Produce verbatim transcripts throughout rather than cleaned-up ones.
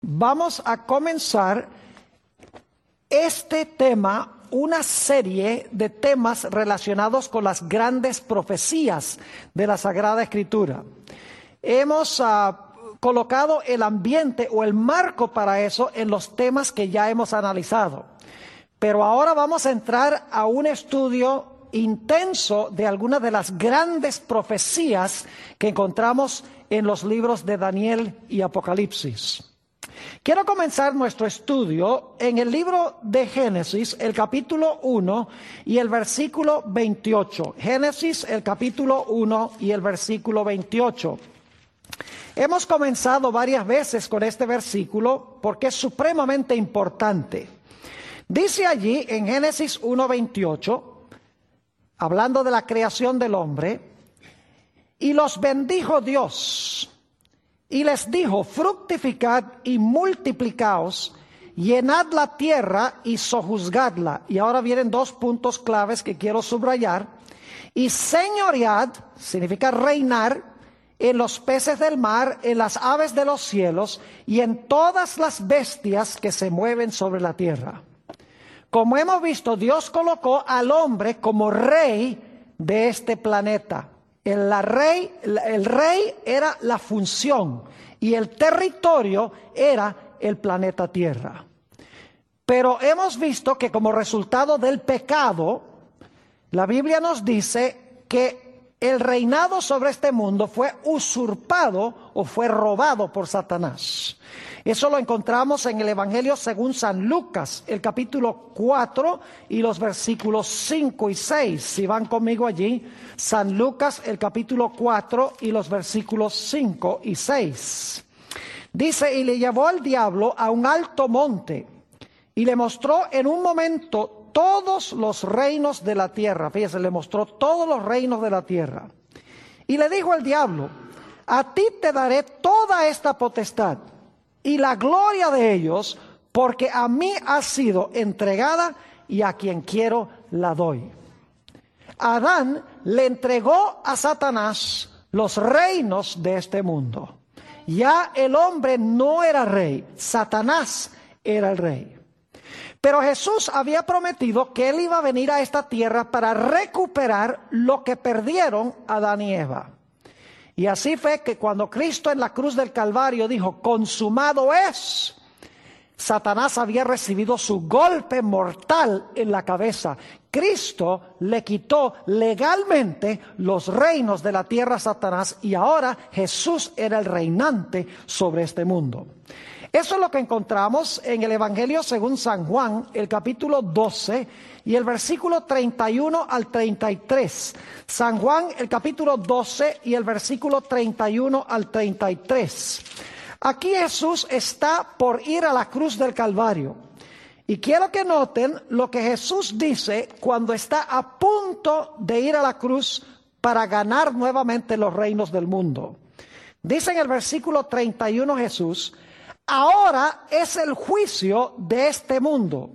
vamos a comenzar este tema, una serie de temas relacionados con las grandes profecías de la Sagrada Escritura. Hemos uh, colocado el ambiente o el marco para eso en los temas que ya hemos analizado. Pero ahora vamos a entrar a un estudio intenso de algunas de las grandes profecías que encontramos en los libros de Daniel y Apocalipsis. Quiero comenzar nuestro estudio en el libro de Génesis, el capítulo uno y el versículo veintiocho. Génesis, el capítulo uno y el versículo veintiocho. Hemos comenzado varias veces con este versículo porque es supremamente importante. Dice allí en Génesis uno veintiocho, hablando de la creación del hombre, y los bendijo Dios, y les dijo, fructificad y multiplicaos, llenad la tierra y sojuzgadla. Y ahora vienen dos puntos claves que quiero subrayar. Y señoread, significa reinar, en los peces del mar, en las aves de los cielos, y en todas las bestias que se mueven sobre la tierra. Como hemos visto, Dios colocó al hombre como rey de este planeta. El, la rey, el rey era la función y el territorio era el planeta Tierra. Pero hemos visto que como resultado del pecado, la Biblia nos dice que el reinado sobre este mundo fue usurpado o fue robado por Satanás. Eso lo encontramos en el Evangelio según San Lucas, el capítulo cuatro y los versículos cinco y seis. Si van conmigo allí, San Lucas, el capítulo cuatro y los versículos cinco y seis. Dice, y le llevó al diablo a un alto monte y le mostró en un momento todos los reinos de la tierra. Fíjese, le mostró todos los reinos de la tierra. Y le dijo al diablo, a ti te daré toda esta potestad y la gloria de ellos, porque a mí ha sido entregada y a quien quiero la doy. Adán le entregó a Satanás los reinos de este mundo. Ya el hombre no era rey, Satanás era el rey. Pero Jesús había prometido que Él iba a venir a esta tierra para recuperar lo que perdieron Adán y Eva. Y así fue que cuando Cristo en la cruz del Calvario dijo, consumado es, Satanás había recibido su golpe mortal en la cabeza. Cristo le quitó legalmente los reinos de la tierra a Satanás y ahora Jesús era el reinante sobre este mundo. Eso es lo que encontramos en el Evangelio según San Juan, el capítulo doce y el versículo treinta y uno al treinta y tres. San Juan, el capítulo doce y el versículo treinta y uno al treinta y tres. Aquí Jesús está por ir a la cruz del Calvario. Y quiero que noten lo que Jesús dice cuando está a punto de ir a la cruz para ganar nuevamente los reinos del mundo. Dice en el versículo treinta y uno Jesús, ahora es el juicio de este mundo.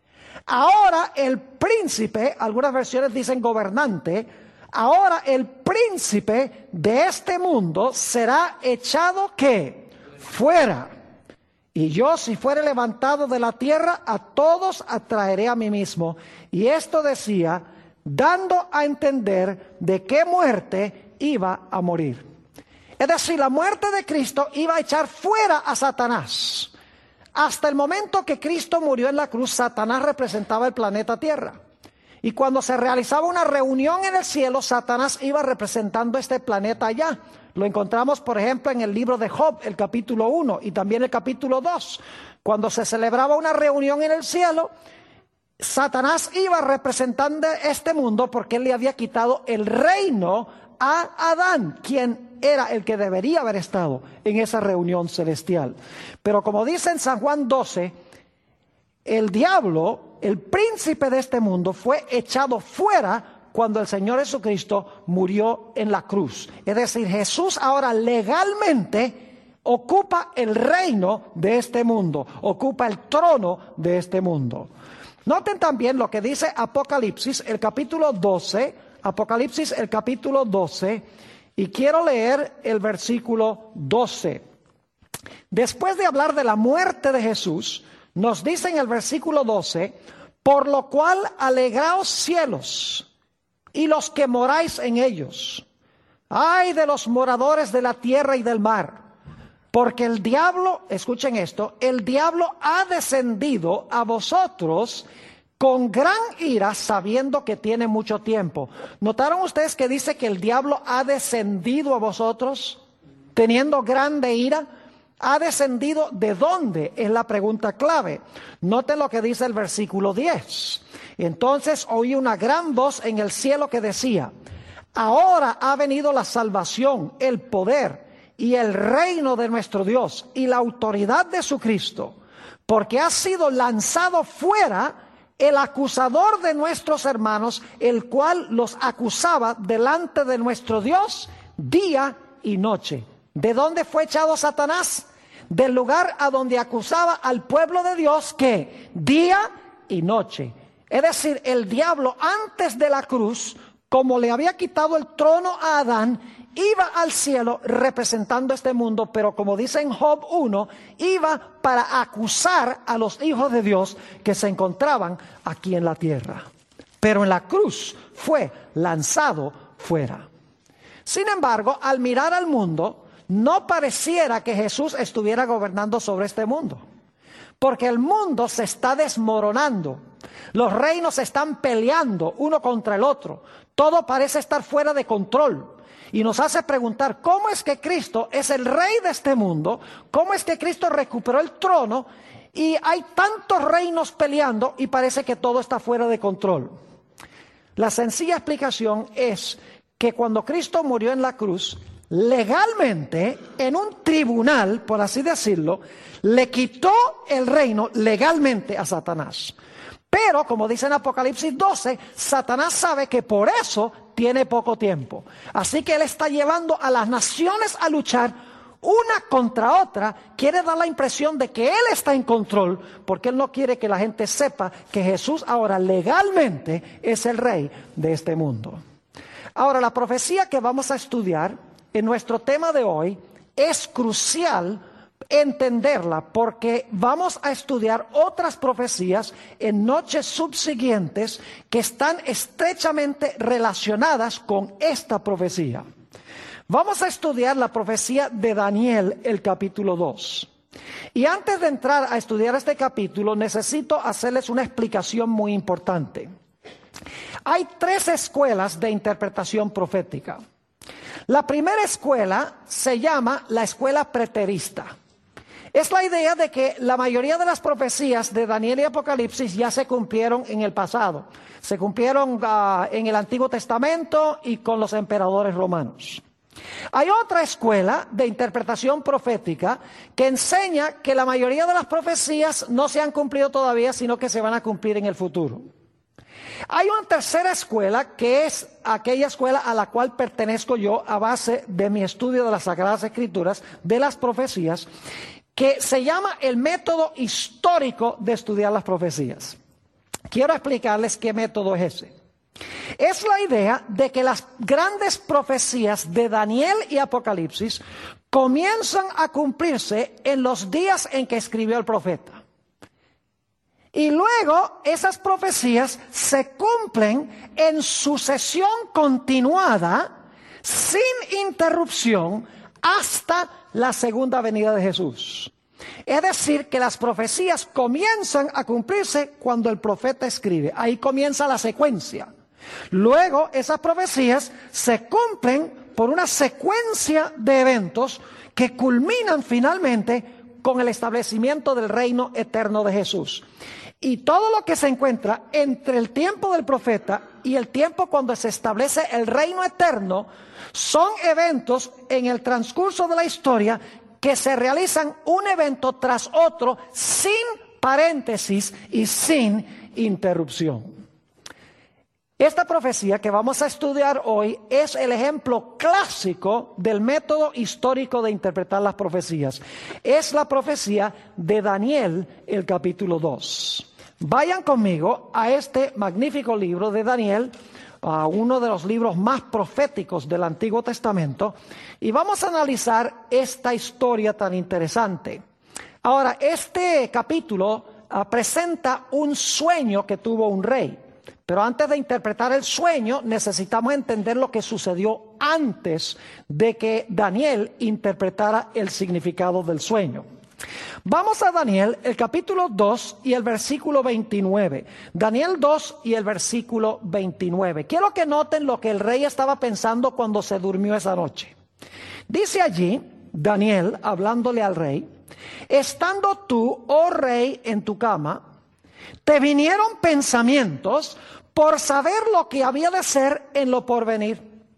Ahora el príncipe, algunas versiones dicen gobernante, ahora el príncipe de este mundo será echado ¿qué? Fuera. Y yo, si fuere levantado de la tierra, a todos atraeré a mí mismo. Y esto decía, dando a entender de qué muerte iba a morir. Es decir, la muerte de Cristo iba a echar fuera a Satanás. Hasta el momento que Cristo murió en la cruz, Satanás representaba el planeta Tierra. Y cuando se realizaba una reunión en el cielo, Satanás iba representando este planeta allá. Lo encontramos, por ejemplo, en el libro de Job, el capítulo uno y también el capítulo dos. Cuando se celebraba una reunión en el cielo, Satanás iba representando este mundo porque él le había quitado el reino a Adán, quien era el que debería haber estado en esa reunión celestial. Pero como dice en San Juan doce, el diablo, el príncipe de este mundo, fue echado fuera cuando el Señor Jesucristo murió en la cruz. Es decir, Jesús ahora legalmente ocupa el reino de este mundo, ocupa el trono de este mundo. Noten también lo que dice Apocalipsis, el capítulo doce, Apocalipsis, el capítulo doce, y quiero leer el versículo doce. Después de hablar de la muerte de Jesús, nos dice en el versículo doce, por lo cual alegraos cielos y los que moráis en ellos. Ay de los moradores de la tierra y del mar, porque el diablo, escuchen esto, el diablo ha descendido a vosotros con gran ira, sabiendo que tiene mucho tiempo. ¿Notaron ustedes que dice que el diablo ha descendido a vosotros, teniendo grande ira? ¿Ha descendido de dónde? Es la pregunta clave. Noten lo que dice el versículo diez. Entonces oí una gran voz en el cielo que decía, ahora ha venido la salvación, el poder y el reino de nuestro Dios y la autoridad de su Cristo, porque ha sido lanzado fuera el acusador de nuestros hermanos, el cual los acusaba delante de nuestro Dios día y noche. ¿De dónde fue echado Satanás? Del lugar a donde acusaba al pueblo de Dios, que día y noche. Es decir, el diablo antes de la cruz, como le había quitado el trono a Adán, iba al cielo representando este mundo, pero como dice en Job uno, iba para acusar a los hijos de Dios que se encontraban aquí en la tierra. Pero en la cruz fue lanzado fuera. Sin embargo, al mirar al mundo, no pareciera que Jesús estuviera gobernando sobre este mundo, porque el mundo se está desmoronando, los reinos se están peleando uno contra el otro, todo parece estar fuera de control. Y nos hace preguntar, ¿cómo es que Cristo es el rey de este mundo? ¿Cómo es que Cristo recuperó el trono? Y hay tantos reinos peleando y parece que todo está fuera de control. La sencilla explicación es que cuando Cristo murió en la cruz, legalmente, en un tribunal, por así decirlo, le quitó el reino legalmente a Satanás. Pero, como dice en Apocalipsis doce, Satanás sabe que por eso tiene poco tiempo. Así que él está llevando a las naciones a luchar una contra otra. Quiere dar la impresión de que él está en control, porque él no quiere que la gente sepa que Jesús ahora legalmente es el rey de este mundo. Ahora, la profecía que vamos a estudiar en nuestro tema de hoy es crucial entenderla, porque vamos a estudiar otras profecías en noches subsiguientes que están estrechamente relacionadas con esta profecía. Vamos a estudiar la profecía de Daniel, el capítulo dos. Y antes de entrar a estudiar este capítulo, necesito hacerles una explicación muy importante. Hay tres escuelas de interpretación profética. La primera escuela se llama la escuela preterista. Es la idea de que la mayoría de las profecías de Daniel y Apocalipsis ya se cumplieron en el pasado. Se cumplieron uh, en el Antiguo Testamento y con los emperadores romanos. Hay otra escuela de interpretación profética que enseña que la mayoría de las profecías no se han cumplido todavía, sino que se van a cumplir en el futuro. Hay una tercera escuela, que es aquella escuela a la cual pertenezco yo a base de mi estudio de las Sagradas Escrituras, de las profecías, que se llama el método histórico de estudiar las profecías. Quiero explicarles qué método es ese. Es la idea de que las grandes profecías de Daniel y Apocalipsis comienzan a cumplirse en los días en que escribió el profeta. Y luego esas profecías se cumplen en sucesión continuada, sin interrupción, hasta la segunda venida de Jesús. Es decir, que las profecías comienzan a cumplirse cuando el profeta escribe. Ahí comienza la secuencia. Luego esas profecías se cumplen por una secuencia de eventos que culminan finalmente con el establecimiento del reino eterno de Jesús. Y todo lo que se encuentra entre el tiempo del profeta y el tiempo cuando se establece el reino eterno son eventos en el transcurso de la historia que se realizan un evento tras otro sin paréntesis y sin interrupción. Esta profecía que vamos a estudiar hoy es el ejemplo clásico del método histórico de interpretar las profecías. Es la profecía de Daniel, el capítulo dos. Vayan conmigo a este magnífico libro de Daniel, a uno de los libros más proféticos del Antiguo Testamento, y vamos a analizar esta historia tan interesante. Ahora, este capítulo uh, presenta un sueño que tuvo un rey, pero antes de interpretar el sueño necesitamos entender lo que sucedió antes de que Daniel interpretara el significado del sueño. Vamos a Daniel, el capítulo dos y el versículo veintinueve. Daniel dos y el versículo veintinueve. Quiero que noten lo que el rey estaba pensando cuando se durmió esa noche. Dice allí, Daniel, hablándole al rey: estando tú, oh rey, en tu cama, te vinieron pensamientos por saber lo que había de ser en lo porvenir.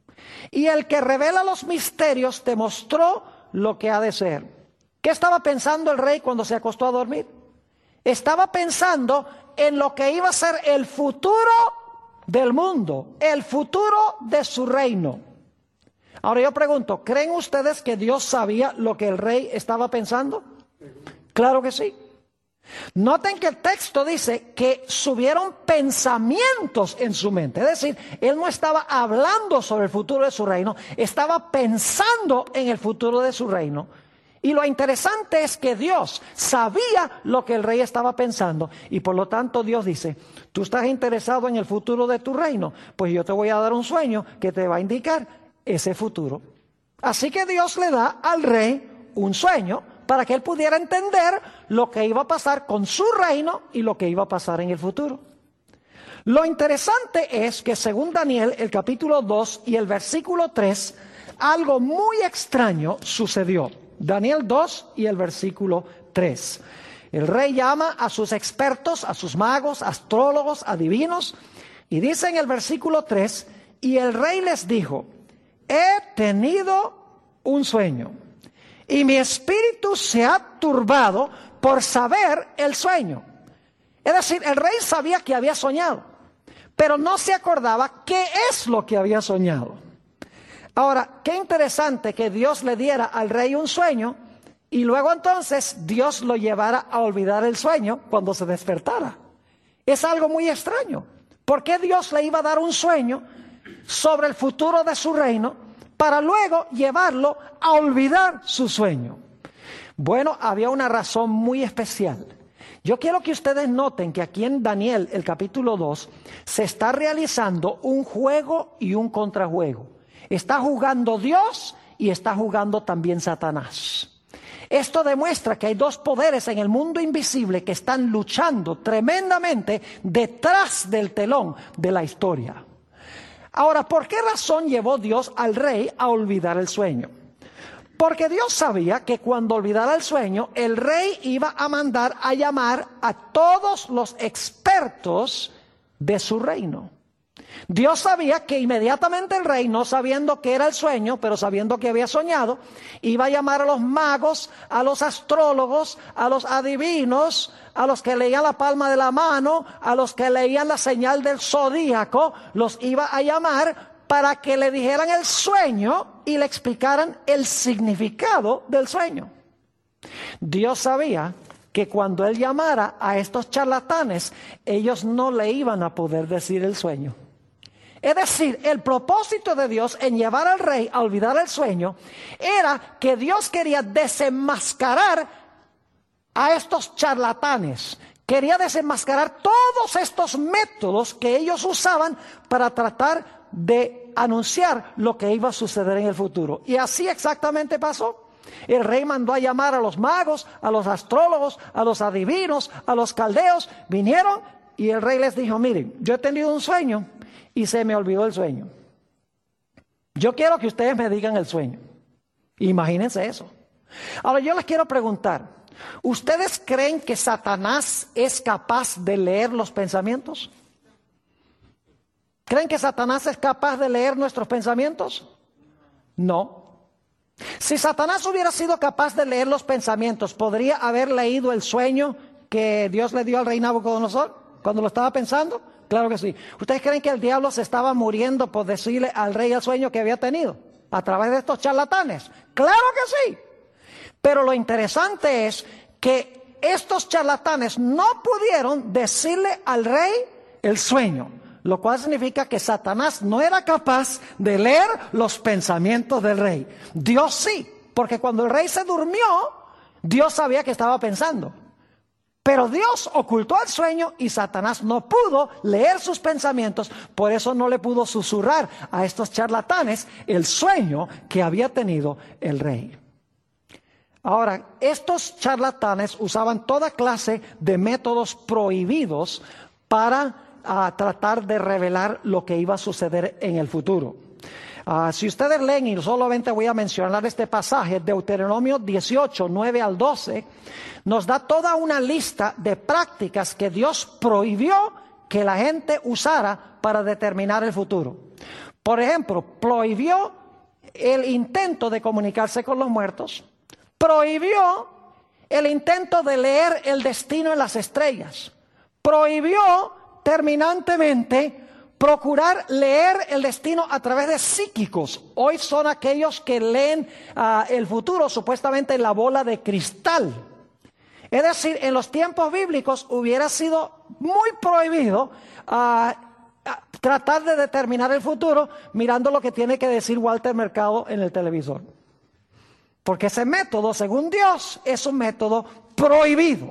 Y el que revela los misterios te mostró lo que ha de ser. ¿Qué estaba pensando el rey cuando se acostó a dormir? Estaba pensando en lo que iba a ser el futuro del mundo, el futuro de su reino. Ahora yo pregunto, ¿creen ustedes que Dios sabía lo que el rey estaba pensando? Claro que sí. Noten que el texto dice que subieron pensamientos en su mente. Es decir, él no estaba hablando sobre el futuro de su reino, estaba pensando en el futuro de su reino. Y lo interesante es que Dios sabía lo que el rey estaba pensando, y por lo tanto Dios dice: tú estás interesado en el futuro de tu reino, pues yo te voy a dar un sueño que te va a indicar ese futuro. Así que Dios le da al rey un sueño para que él pudiera entender lo que iba a pasar con su reino y lo que iba a pasar en el futuro. Lo interesante es que según Daniel, el capítulo dos y el versículo tres, algo muy extraño sucedió. Daniel dos y el versículo tres. El rey llama a sus expertos, a sus magos, astrólogos, adivinos, y dice en el versículo tres: y el rey les dijo: he tenido un sueño, y mi espíritu se ha turbado por saber el sueño. Es decir, el rey sabía que había soñado, pero no se acordaba qué es lo que había soñado. Ahora, qué interesante que Dios le diera al rey un sueño y luego entonces Dios lo llevara a olvidar el sueño cuando se despertara. Es algo muy extraño. ¿Por qué Dios le iba a dar un sueño sobre el futuro de su reino para luego llevarlo a olvidar su sueño? Bueno, había una razón muy especial. Yo quiero que ustedes noten que aquí en Daniel, el capítulo dos, se está realizando un juego y un contrajuego. Está jugando Dios y está jugando también Satanás. Esto demuestra que hay dos poderes en el mundo invisible que están luchando tremendamente detrás del telón de la historia. Ahora, ¿por qué razón llevó Dios al rey a olvidar el sueño? Porque Dios sabía que cuando olvidara el sueño, el rey iba a mandar a llamar a todos los expertos de su reino. Dios sabía que inmediatamente el rey, no sabiendo qué era el sueño, pero sabiendo que había soñado, iba a llamar a los magos, a los astrólogos, a los adivinos, a los que leían la palma de la mano, a los que leían la señal del zodíaco, los iba a llamar para que le dijeran el sueño y le explicaran el significado del sueño. Dios sabía que cuando él llamara a estos charlatanes, ellos no le iban a poder decir el sueño. Es decir, el propósito de Dios en llevar al rey a olvidar el sueño era que Dios quería desenmascarar a estos charlatanes. Quería desenmascarar todos estos métodos que ellos usaban para tratar de anunciar lo que iba a suceder en el futuro. Y así exactamente pasó. El rey mandó a llamar a los magos, a los astrólogos, a los adivinos, a los caldeos. Vinieron y el rey les dijo: miren, yo he tenido un sueño y se me olvidó el sueño. Yo quiero que ustedes me digan el sueño. Imagínense eso. Ahora yo les quiero preguntar, ¿ustedes creen que Satanás es capaz de leer los pensamientos? ¿Creen que Satanás es capaz de leer nuestros pensamientos? No. Si Satanás hubiera sido capaz de leer los pensamientos, ¿podría haber leído el sueño que Dios le dio al rey Nabucodonosor cuando lo estaba pensando? Claro que sí. ¿Ustedes creen que el diablo se estaba muriendo por decirle al rey el sueño que había tenido a través de estos charlatanes? Claro que sí. Pero lo interesante es que estos charlatanes no pudieron decirle al rey el sueño. lo cual significa que Satanás no era capaz de leer los pensamientos del rey. Dios sí, porque cuando el rey se durmió, Dios sabía que estaba pensando. Pero Dios ocultó el sueño y Satanás no pudo leer sus pensamientos, por eso no le pudo susurrar a estos charlatanes el sueño que había tenido el rey. Ahora, estos charlatanes usaban toda clase de métodos prohibidos para uh, tratar de revelar lo que iba a suceder en el futuro. Uh, si ustedes leen, y solamente voy a mencionar este pasaje, Deuteronomio dieciocho, nueve al doce, nos da toda una lista de prácticas que Dios prohibió que la gente usara para determinar el futuro. Por ejemplo, prohibió el intento de comunicarse con los muertos, prohibió el intento de leer el destino en las estrellas, prohibió terminantemente procurar leer el destino a través de psíquicos. Hoy son aquellos que leen uh, el futuro supuestamente en la bola de cristal. Es decir, en los tiempos bíblicos hubiera sido muy prohibido uh, tratar de determinar el futuro mirando lo que tiene que decir Walter Mercado en el televisor. Porque ese método, según Dios, es un método prohibido.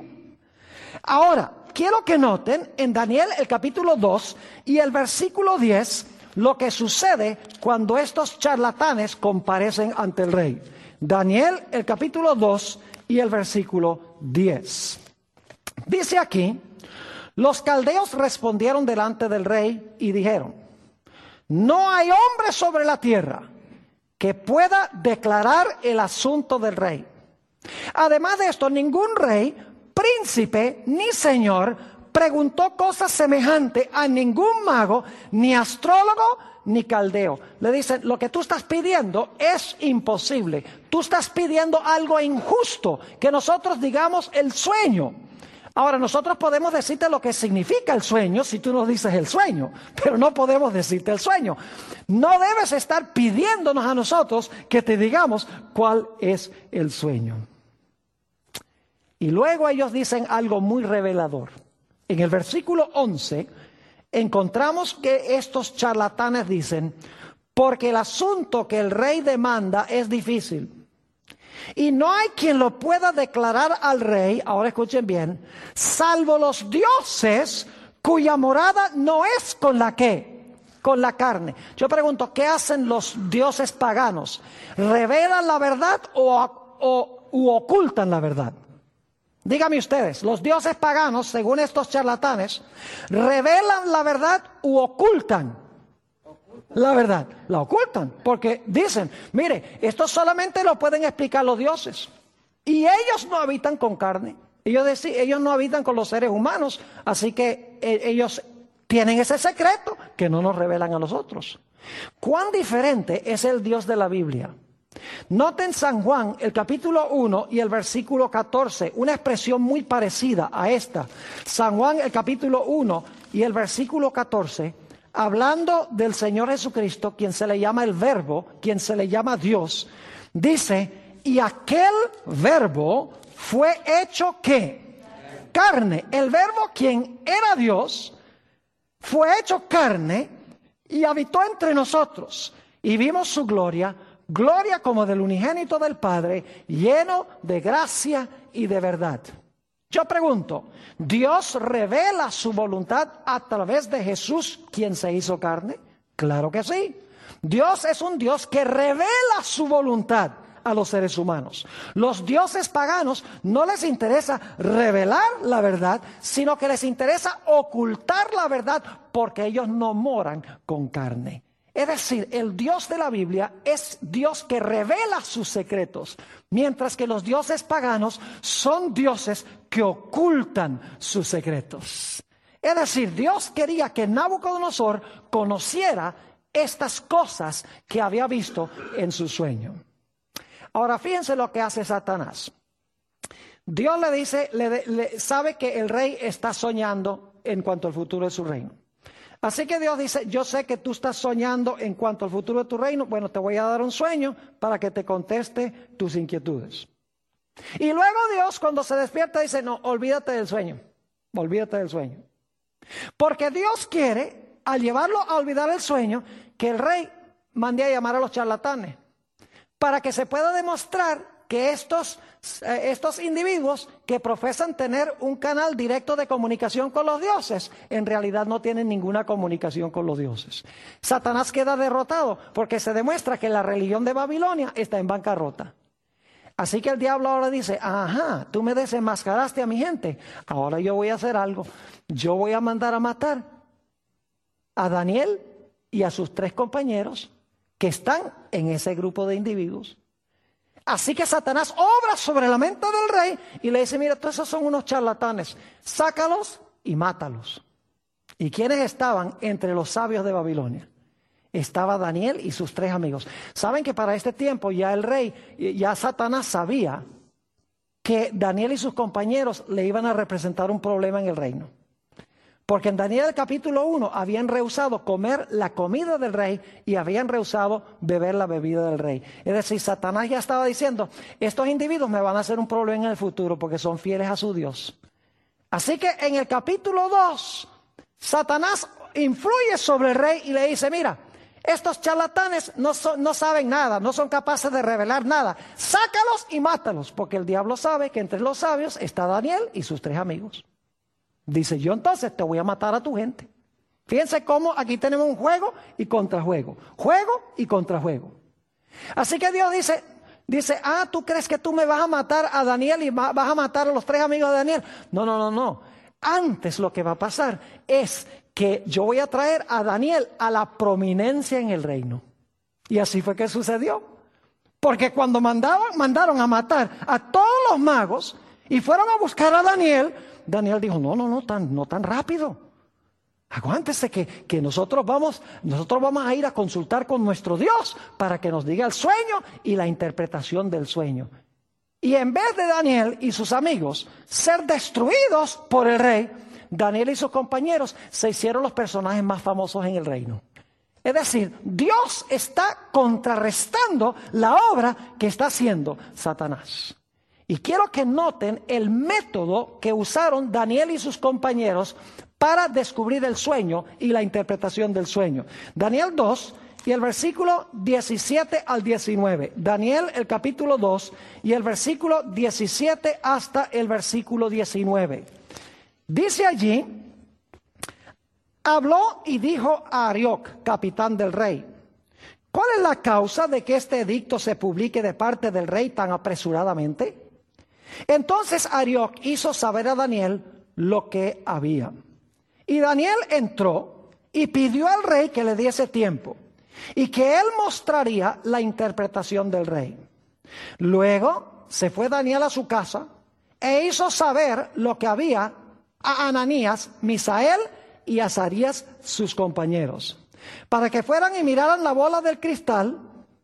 Ahora, quiero que noten en Daniel el capítulo dos y el versículo diez lo que sucede cuando estos charlatanes comparecen ante el rey. Daniel el capítulo dos y el versículo diez. Dice aquí: los caldeos respondieron delante del rey y dijeron: no hay hombre sobre la tierra que pueda declarar el asunto del rey. Además de esto, ningún rey, príncipe ni señor preguntó cosas semejantes a ningún mago, ni astrólogo, ni caldeo. Le dicen: lo que tú estás pidiendo es imposible. Tú estás pidiendo algo injusto, que nosotros digamos el sueño. Ahora, nosotros podemos decirte lo que significa el sueño si tú nos dices el sueño, pero no podemos decirte el sueño. No debes estar pidiéndonos a nosotros que te digamos cuál es el sueño. Y luego ellos dicen algo muy revelador. En el versículo once encontramos que estos charlatanes dicen: porque el asunto que el rey demanda es difícil y no hay quien lo pueda declarar al rey, ahora escuchen bien, salvo los dioses cuya morada no es con la ¿qué? Con la carne. Yo pregunto, ¿qué hacen los dioses paganos? ¿Revelan la verdad o, o u ocultan la verdad? Díganme ustedes, los dioses paganos, según estos charlatanes, ¿revelan la verdad u ocultan la verdad? La ocultan, porque dicen: mire, esto solamente lo pueden explicar los dioses, y ellos no habitan con carne, ellos, dec- ellos no habitan con los seres humanos, así que eh, ellos tienen ese secreto que no nos revelan a nosotros. ¿Cuán diferente es el Dios de la Biblia? Noten San Juan, el capítulo uno y el versículo catorce, una expresión muy parecida a esta. San Juan, el capítulo uno y el versículo catorce, hablando del Señor Jesucristo, quien se le llama el Verbo, quien se le llama Dios, dice: y aquel Verbo fue hecho ¿qué? Carne. El Verbo, quien era Dios, fue hecho carne y habitó entre nosotros. Y vimos su gloria, gloria como del unigénito del Padre, lleno de gracia y de verdad. Yo pregunto, ¿Dios revela su voluntad a través de Jesús, quien se hizo carne? Claro que sí. Dios es un Dios que revela su voluntad a los seres humanos. Los dioses paganos no les interesa revelar la verdad, sino que les interesa ocultar la verdad, porque ellos no moran con carne. Es decir, el Dios de la Biblia es Dios que revela sus secretos, mientras que los dioses paganos son dioses que ocultan sus secretos. Es decir, Dios quería que Nabucodonosor conociera estas cosas que había visto en su sueño. Ahora, fíjense lo que hace Satanás. Dios le dice, le, le, sabe que el rey está soñando en cuanto al futuro de su reino. Así que Dios dice: yo sé que tú estás soñando en cuanto al futuro de tu reino. Bueno, te voy a dar un sueño para que te conteste tus inquietudes. Y luego Dios, cuando se despierta, dice: no, olvídate del sueño. Olvídate del sueño. Porque Dios quiere al llevarlo a olvidar el sueño, que el rey mande a llamar a los charlatanes, para que se pueda demostrar que estos, eh, estos individuos que profesan tener un canal directo de comunicación con los dioses, en realidad no tienen ninguna comunicación con los dioses. Satanás queda derrotado porque se demuestra que la religión de Babilonia está en bancarrota. Así que el diablo ahora dice, ajá, tú me desenmascaraste a mi gente, ahora yo voy a hacer algo. Yo voy a mandar a matar a Daniel y a sus tres compañeros que están en ese grupo de individuos. Así que Satanás obra sobre la mente del rey y le dice, mira, todos esos son unos charlatanes, sácalos y mátalos. ¿Y quiénes estaban entre los sabios de Babilonia? Estaba Daniel y sus tres amigos. Saben que para este tiempo ya el rey, ya Satanás sabía que Daniel y sus compañeros le iban a representar un problema en el reino. Porque en Daniel capítulo uno habían rehusado comer la comida del rey y habían rehusado beber la bebida del rey. Es decir, Satanás ya estaba diciendo, estos individuos me van a hacer un problema en el futuro porque son fieles a su Dios. Así que en el capítulo dos, Satanás influye sobre el rey y le dice, mira, estos charlatanes no, son, no saben nada, no son capaces de revelar nada. Sácalos y mátalos, porque el diablo sabe que entre los sabios está Daniel y sus tres amigos. Dice, yo entonces te voy a matar a tu gente. Fíjense cómo aquí tenemos un juego y contrajuego. Juego y contrajuego. Así que Dios dice, dice, ah, ¿tú crees que tú me vas a matar a Daniel y vas a matar a los tres amigos de Daniel? No, no, no, no. Antes lo que va a pasar es que yo voy a traer a Daniel a la prominencia en el reino. Y así fue que sucedió. Porque cuando mandaban, mandaron a matar a todos los magos y fueron a buscar a Daniel, Daniel dijo, no, no, no tan, no tan rápido. Aguántese que, que nosotros vamos, nosotros vamos a ir a consultar con nuestro Dios para que nos diga el sueño y la interpretación del sueño. Y en vez de Daniel y sus amigos ser destruidos por el rey, Daniel y sus compañeros se hicieron los personajes más famosos en el reino. Es decir, Dios está contrarrestando la obra que está haciendo Satanás. Y quiero que noten el método que usaron Daniel y sus compañeros para descubrir el sueño y la interpretación del sueño. Daniel dos y el versículo diecisiete al diecinueve. Daniel el capítulo dos y el versículo diecisiete hasta el versículo diecinueve. Dice allí, habló y dijo a Arioc, capitán del rey, ¿cuál es la causa de que este edicto se publique de parte del rey tan apresuradamente? Entonces Arioc hizo saber a Daniel lo que había. Y Daniel entró y pidió al rey que le diese tiempo y que él mostraría la interpretación del rey. Luego se fue Daniel a su casa e hizo saber lo que había a Ananías, Misael y Azarías, sus compañeros, para que fueran y miraran la bola del cristal.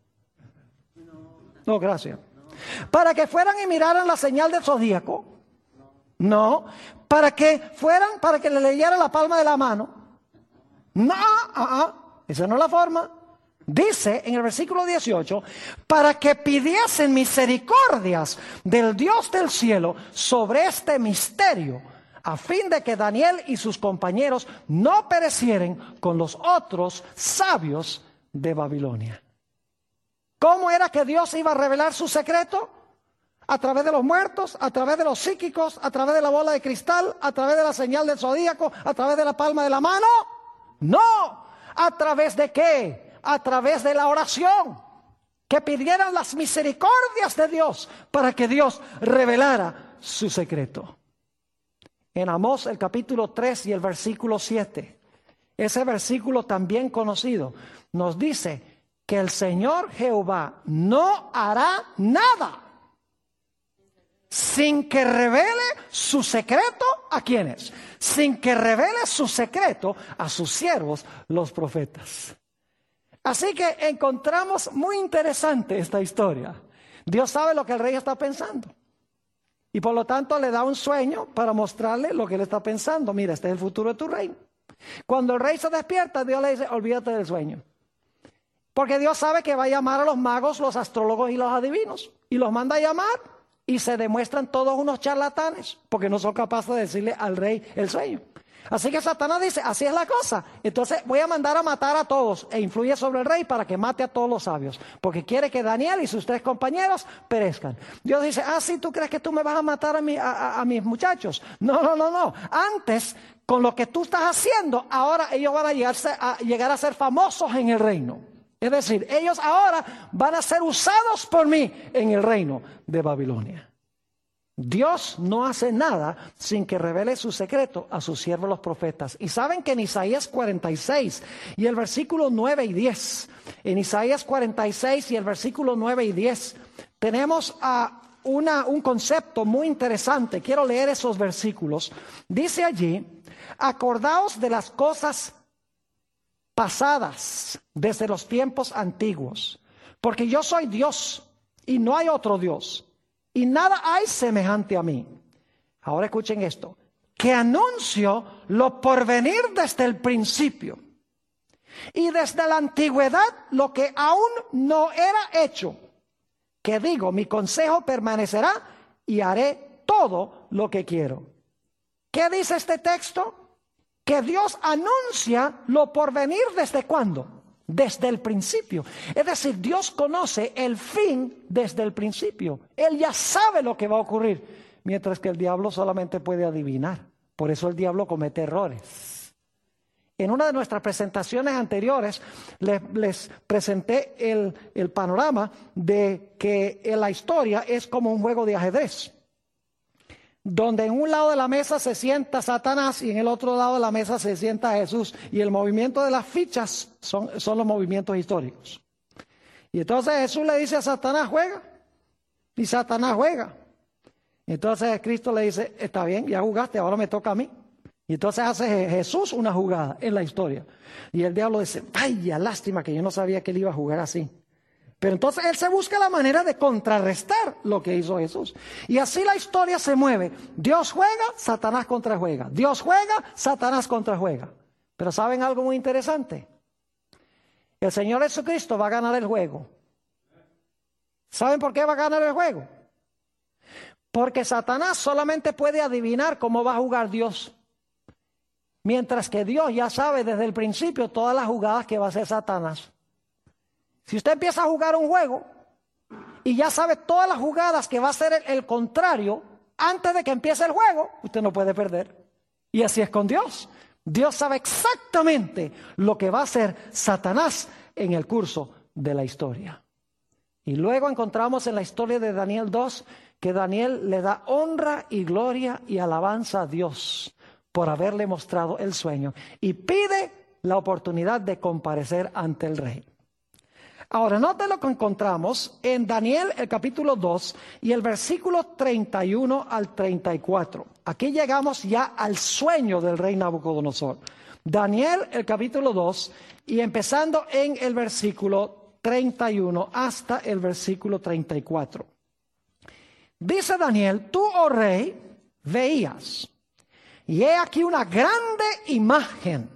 No, gracias. Para que fueran y miraran la señal del zodíaco. No. Para que fueran, para que le leyeran la palma de la mano. No, uh, uh, esa no es la forma. Dice en el versículo dieciocho, para que pidiesen misericordias del Dios del cielo sobre este misterio, a fin de que Daniel y sus compañeros no perecieren con los otros sabios de Babilonia. ¿Cómo era que Dios iba a revelar su secreto? A través de los muertos, a través de los psíquicos, a través de la bola de cristal, a través de la señal del zodíaco, a través de la palma de la mano. No, ¿a través de qué? A través de la oración. Que pidieran las misericordias de Dios para que Dios revelara su secreto. En Amós el capítulo tres y el versículo siete, ese versículo también conocido, nos dice que el Señor Jehová no hará nada sin que revele su secreto a quienes, sin que revele su secreto a sus siervos, los profetas. Así que encontramos muy interesante esta historia. Dios sabe lo que el rey está pensando. Y por lo tanto le da un sueño para mostrarle lo que él está pensando. Mira, este es el futuro de tu reino. Cuando el rey se despierta, Dios le dice, olvídate del sueño. Porque Dios sabe que va a llamar a los magos, los astrólogos y los adivinos. Y los manda a llamar y se demuestran todos unos charlatanes porque no son capaces de decirle al rey el sueño. Así que Satanás dice, así es la cosa, entonces voy a mandar a matar a todos e influye sobre el rey para que mate a todos los sabios, porque quiere que Daniel y sus tres compañeros perezcan. Dios dice, ah, sí, ¿tú crees que tú me vas a matar a, mi, a, a, a mis muchachos? No, no, no, no, antes, con lo que tú estás haciendo, ahora ellos van a, llegarse a llegar a ser famosos en el reino. Es decir, ellos ahora van a ser usados por mí en el reino de Babilonia. Dios no hace nada sin que revele su secreto a sus siervos los profetas. Y saben que en Isaías cuarenta y seis y el versículo nueve y diez, en Isaías cuarenta y seis y el versículo nueve y diez, tenemos a una, un concepto muy interesante. Quiero leer esos versículos. Dice allí, acordaos de las cosas pasadas desde los tiempos antiguos, porque yo soy Dios y no hay otro Dios. Y nada hay semejante a mí. Ahora escuchen esto. Que anuncio lo porvenir desde el principio. Y desde la antigüedad lo que aún no era hecho. Que digo, mi consejo permanecerá y haré todo lo que quiero. ¿Qué dice este texto? Que Dios anuncia lo porvenir desde cuándo. Desde el principio. Es decir, Dios conoce el fin desde el principio. Él ya sabe lo que va a ocurrir, mientras que el diablo solamente puede adivinar. Por eso el diablo comete errores. En una de nuestras presentaciones anteriores les, les presenté el, el panorama de que la historia es como un juego de ajedrez, donde en un lado de la mesa se sienta Satanás y en el otro lado de la mesa se sienta Jesús, y el movimiento de las fichas son, son los movimientos históricos. Y entonces Jesús le dice a Satanás, juega, y Satanás juega. Y entonces Cristo le dice, está bien, ya jugaste, ahora me toca a mí. Y entonces hace Jesús una jugada en la historia, y el diablo dice, vaya, lástima que yo no sabía que él iba a jugar así. Pero entonces él se busca la manera de contrarrestar lo que hizo Jesús. Y así la historia se mueve. Dios juega, Satanás contrajuega. Dios juega, Satanás contrajuega. Pero ¿saben algo muy interesante? El Señor Jesucristo va a ganar el juego. ¿Saben por qué va a ganar el juego? Porque Satanás solamente puede adivinar cómo va a jugar Dios. Mientras que Dios ya sabe desde el principio todas las jugadas que va a hacer Satanás. Si usted empieza a jugar un juego y ya sabe todas las jugadas que va a hacer el, el contrario antes de que empiece el juego, usted no puede perder. Y así es con Dios. Dios sabe exactamente lo que va a hacer Satanás en el curso de la historia. Y luego encontramos en la historia de Daniel dos que Daniel le da honra y gloria y alabanza a Dios por haberle mostrado el sueño y pide la oportunidad de comparecer ante el rey. Ahora, note lo que encontramos en Daniel, el capítulo dos, y el versículo treinta y uno al treinta y cuatro. Aquí llegamos ya al sueño del rey Nabucodonosor. Daniel, el capítulo dos, y empezando en el versículo treinta y uno hasta el versículo treinta y cuatro. Dice Daniel, tú, oh rey, veías, y he aquí una grande imagen,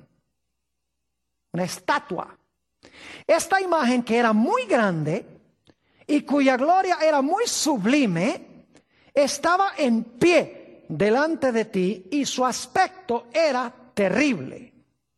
una estatua. Esta imagen, que era muy grande y cuya gloria era muy sublime, estaba en pie delante de ti y su aspecto era terrible.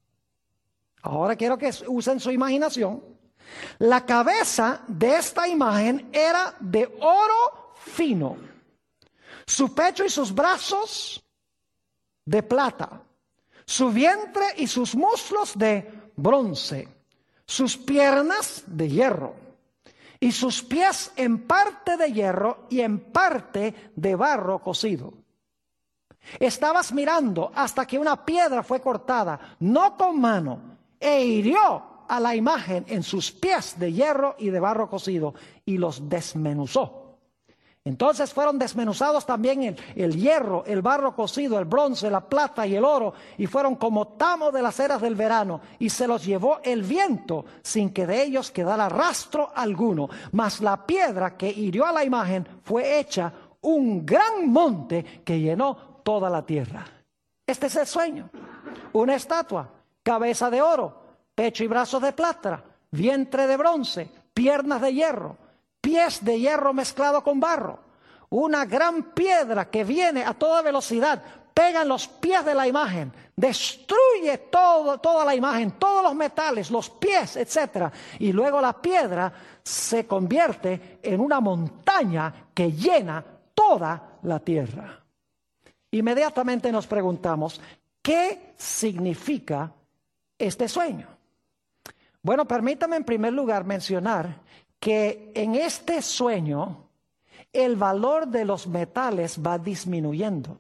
Ahora quiero que usen su imaginación. La cabeza de esta imagen era de oro fino, su pecho y sus brazos de plata, su vientre y sus muslos de bronce, sus piernas de hierro y sus pies en parte de hierro y en parte de barro cocido. Estabas mirando hasta que una piedra fue cortada, no con mano, e hirió a la imagen en sus pies de hierro y de barro cocido y los desmenuzó. Entonces fueron desmenuzados también el, el hierro, el barro cocido, el bronce, la plata y el oro, y fueron como tamo de las eras del verano, y se los llevó el viento sin que de ellos quedara rastro alguno. Mas la piedra que hirió a la imagen fue hecha un gran monte que llenó toda la tierra. Este es el sueño. Una estatua, cabeza de oro, pecho y brazos de plata, vientre de bronce, piernas de hierro, pies de hierro mezclado con barro, una gran piedra que viene a toda velocidad, pega en los pies de la imagen, destruye todo, toda la imagen, todos los metales, los pies, etcétera. Y luego la piedra se convierte en una montaña que llena toda la tierra. Inmediatamente nos preguntamos, ¿qué significa este sueño? Bueno, permítame en primer lugar mencionar que en este sueño el valor de los metales va disminuyendo.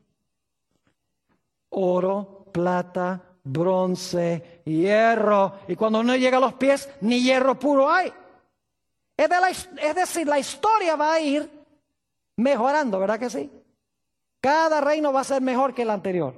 Oro, plata, bronce, hierro, y cuando uno llega a los pies, ni hierro puro hay. Es, de la, es decir, la historia va a ir mejorando, ¿verdad que sí? Cada reino va a ser mejor que el anterior.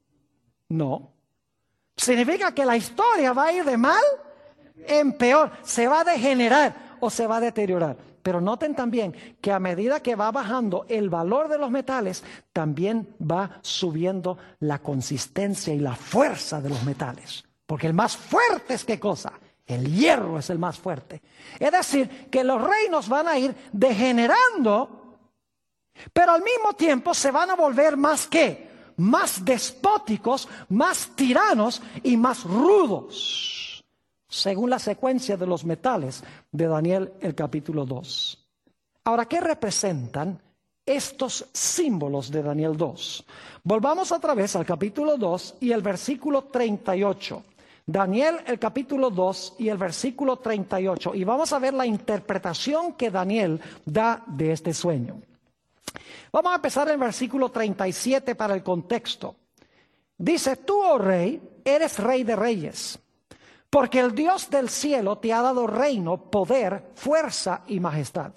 No. Significa que la historia va a ir de mal en peor, se va a degenerar o se va a deteriorar. Pero noten también que a medida que va bajando el valor de los metales, también va subiendo la consistencia y la fuerza de los metales. Porque el más fuerte es ¿qué cosa? El hierro es el más fuerte. Es decir, que los reinos van a ir degenerando, pero al mismo tiempo se van a volver más ¿qué? Más despóticos, más tiranos y más rudos, según la secuencia de los metales de Daniel el capítulo dos. Ahora, ¿qué representan estos símbolos de Daniel dos? Volvamos otra vez al capítulo dos y el versículo treinta y ocho. Daniel el capítulo dos y el versículo treinta y ocho. Y vamos a ver la interpretación que Daniel da de este sueño. Vamos a empezar en el versículo treinta y siete para el contexto. Dice, tú, oh rey, eres rey de reyes, porque el Dios del cielo te ha dado reino, poder, fuerza y majestad.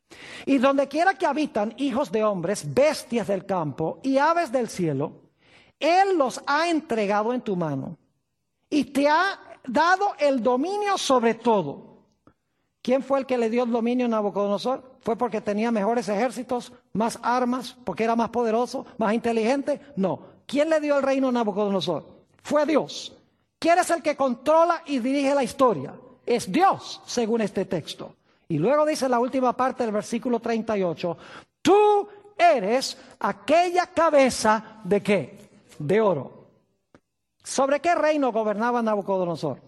Y donde quiera que habitan hijos de hombres, bestias del campo y aves del cielo, Él los ha entregado en tu mano y te ha dado el dominio sobre todo. ¿Quién fue el que le dio el dominio a Nabucodonosor? ¿Fue porque tenía mejores ejércitos, más armas, porque era más poderoso, más inteligente? No. ¿Quién le dio el reino a Nabucodonosor? Fue Dios. ¿Quién es el que controla y dirige la historia? Es Dios, según este texto. Y luego dice la última parte del versículo treinta y ocho, tú eres aquella cabeza de ¿qué? De oro. ¿Sobre qué reino gobernaba Nabucodonosor?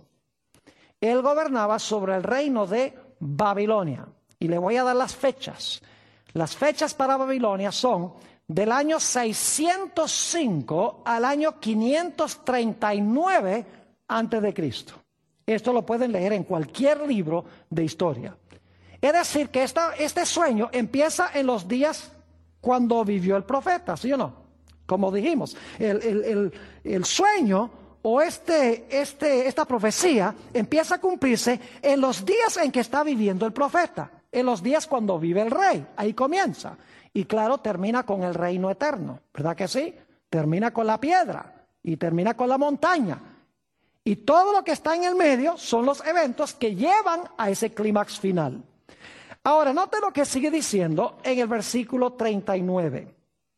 Él gobernaba sobre el reino de Babilonia. Y le voy a dar las fechas. Las fechas para Babilonia son del año seiscientos cinco al año quinientos treinta y nueve antes de Cristo. Esto lo pueden leer en cualquier libro de historia. Es decir, que esta, este sueño empieza en los días cuando vivió el profeta, ¿sí o no? Como dijimos, el, el, el, el sueño o este, este, esta profecía empieza a cumplirse en los días en que está viviendo el profeta, en los días cuando vive el rey, ahí comienza. Y claro, termina con el reino eterno, ¿verdad que sí? Termina con la piedra y termina con la montaña. Y todo lo que está en el medio son los eventos que llevan a ese clímax final. Ahora, note lo que sigue diciendo en el versículo treinta y nueve.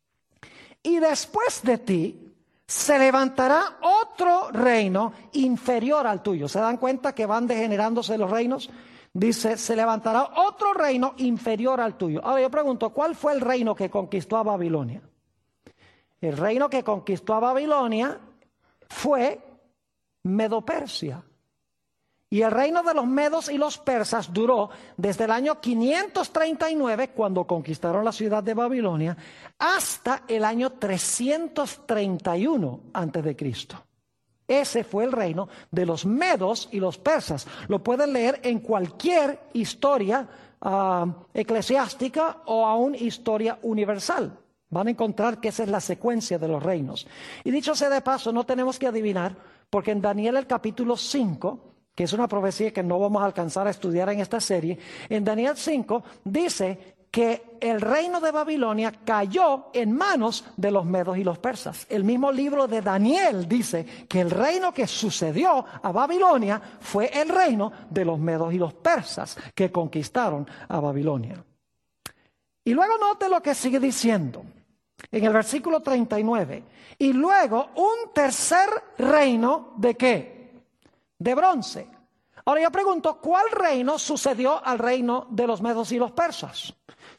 Y después de ti se levantará otro reino inferior al tuyo. ¿Se dan cuenta que van degenerándose los reinos? Dice, se levantará otro reino inferior al tuyo. Ahora yo pregunto, ¿cuál fue el reino que conquistó a Babilonia? El reino que conquistó a Babilonia fue Medo-Persia. Y el reino de los medos y los persas duró desde el año quinientos treinta y nueve, cuando conquistaron la ciudad de Babilonia, hasta el año trescientos treinta y uno antes de Cristo. Ese fue el reino de los medos y los persas. Lo pueden leer en cualquier historia uh, eclesiástica o aún historia universal. Van a encontrar que esa es la secuencia de los reinos. Y dicho sea de paso, no tenemos que adivinar, porque en Daniel el capítulo cinco, que es una profecía que no vamos a alcanzar a estudiar en esta serie, en Daniel cinco dice que el reino de Babilonia cayó en manos de los medos y los persas. El mismo libro de Daniel dice que el reino que sucedió a Babilonia fue el reino de los medos y los persas que conquistaron a Babilonia. Y luego note lo que sigue diciendo en el versículo treinta y nueve. Y luego un tercer reino, ¿de qué? De bronce. Ahora yo pregunto, ¿cuál reino sucedió al reino de los medos y los persas?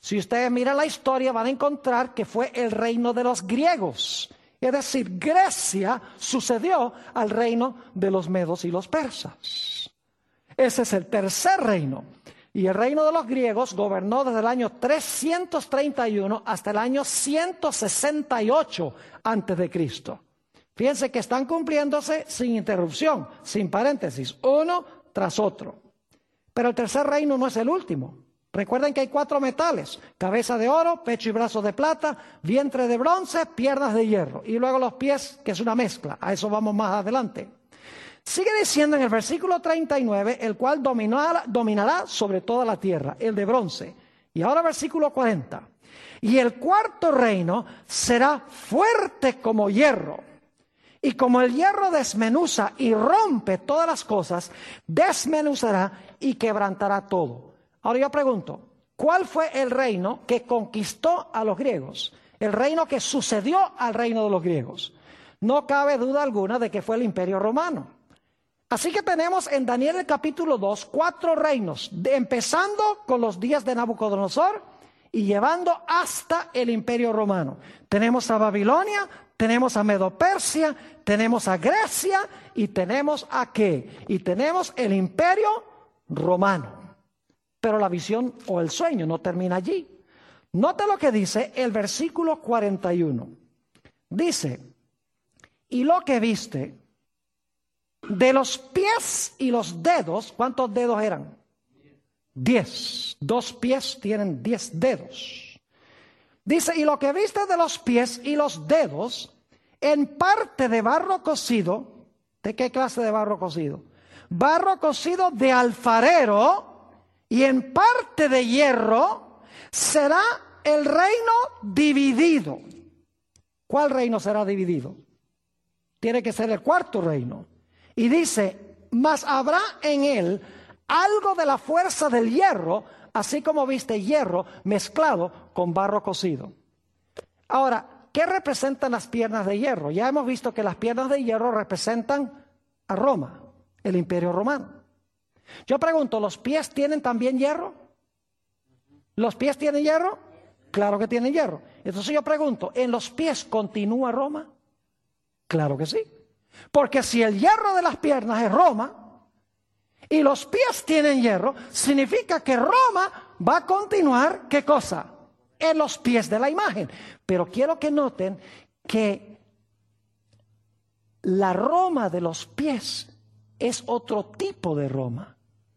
Si ustedes miran la historia van a encontrar que fue el reino de los griegos. Es decir, Grecia sucedió al reino de los medos y los persas. Ese es el tercer reino. Y el reino de los griegos gobernó desde el año trescientos treinta y uno hasta el año ciento sesenta y ocho antes de Cristo. Fíjense que están cumpliéndose sin interrupción, sin paréntesis, uno tras otro. Pero el tercer reino no es el último. Recuerden que hay cuatro metales: cabeza de oro, pecho y brazos de plata, vientre de bronce, piernas de hierro. Y luego los pies, que es una mezcla. A eso vamos más adelante. Sigue diciendo en el versículo treinta y nueve, el cual dominará, dominará sobre toda la tierra, el de bronce. Y ahora versículo cuarenta. Y el cuarto reino será fuerte como hierro. Y como el hierro desmenuza y rompe todas las cosas, desmenuzará y quebrantará todo. Ahora yo pregunto, ¿cuál fue el reino que conquistó a los griegos? El reino que sucedió al reino de los griegos. No cabe duda alguna de que fue el Imperio Romano. Así que tenemos en Daniel el capítulo dos cuatro reinos, de, empezando con los días de Nabucodonosor y llevando hasta el Imperio Romano. Tenemos a Babilonia, tenemos a Medo-Persia, tenemos a Grecia y tenemos a ¿qué? Y tenemos el Imperio Romano. Pero la visión o el sueño no termina allí. Note lo que dice el versículo cuarenta y uno. Dice, y lo que viste de los pies y los dedos, ¿cuántos dedos eran? Diez. Dos pies tienen diez dedos. Dice, y lo que viste de los pies y los dedos, en parte de barro cocido. ¿De qué clase de barro cocido? Barro cocido de alfarero. Y en parte de hierro será el reino dividido. ¿Cuál reino será dividido? Tiene que ser el cuarto reino. Y dice, mas habrá en él algo de la fuerza del hierro, así como viste hierro mezclado con barro cocido. Ahora, ¿qué representan las piernas de hierro? Ya hemos visto que las piernas de hierro representan a Roma, el Imperio Romano. Yo pregunto, ¿los pies tienen también hierro? ¿Los pies tienen hierro? Claro que tienen hierro. Entonces yo pregunto, ¿en los pies continúa Roma? Claro que sí. Porque si el hierro de las piernas es Roma y los pies tienen hierro, significa que Roma va a continuar, ¿qué cosa? En los pies de la imagen. Pero quiero que noten que la Roma de los pies es otro tipo de Roma.